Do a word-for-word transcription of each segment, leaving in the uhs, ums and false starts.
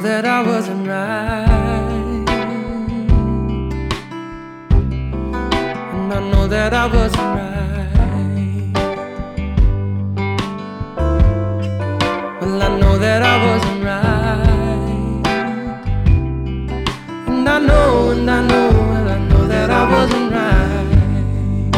that I wasn't right, and I know that I wasn't right. Well, I know that I wasn't right, and I know, and I know, and I know that I wasn't right.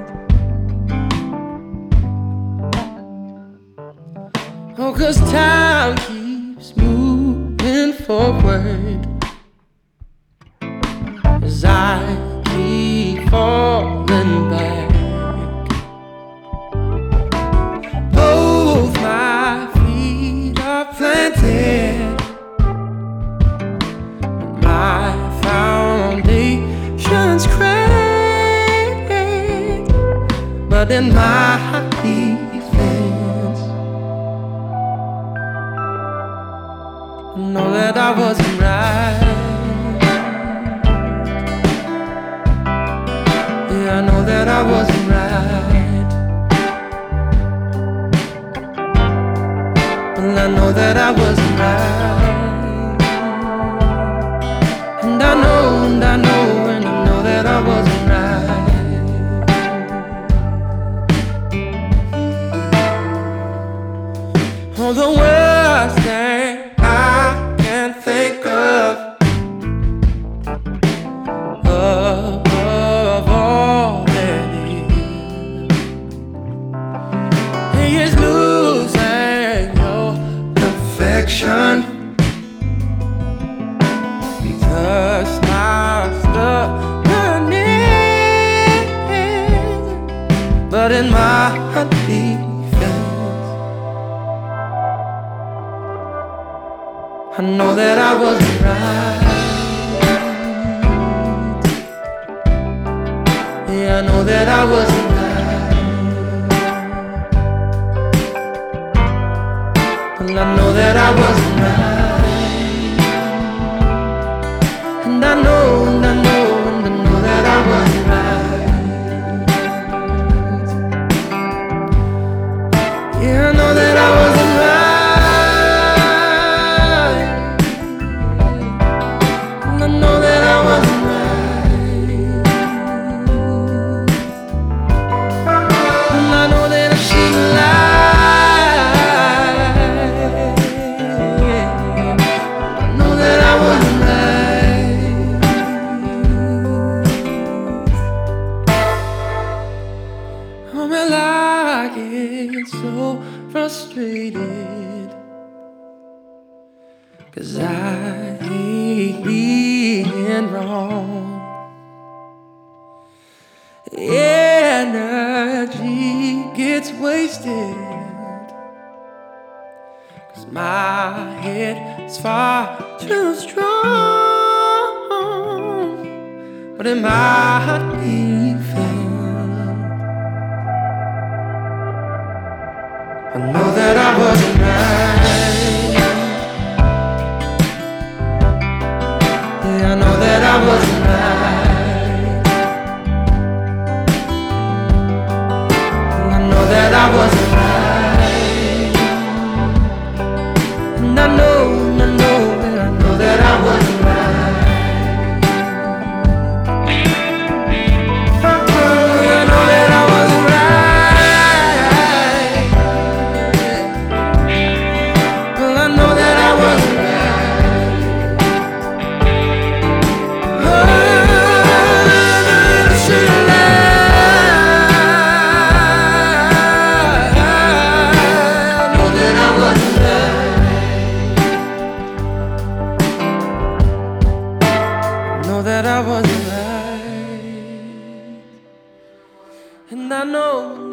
Oh, 'cause time keeps moving forward as I keep falling back. Both my feet are planted, my foundation's cracked, but in my defense, I know that I wasn't right. Yeah, I know that I wasn't right. Well, I know that I wasn't right, and I know, and I know, and I know that I wasn't right. Oh, the worst thing I can think of, above all that is, is losing your affection, because my stubbornness, but in my defense, I know that I wasn't right. Yeah, I know that I wasn't right. Well, I know that I wasn't right, and I know, and I know, and I know that I wasn't right. Yeah, I know that I wasn't right. I know that I wasn't right, and I know that I shouldn't lie. I know that I wasn't right. Oh, well, I get so frustrated, 'cause I hate being wrong. Energy gets wasted, 'cause my head is far too strong, but in my defense, I know that I wasn't right. Yeah, I know that I wasn't right, and I know that I wasn't right, and I know, and I know, and I know that I wasn't right. Oh, I know that I wasn't right. Well, I know that I wasn't right. That I wasn't right, and I know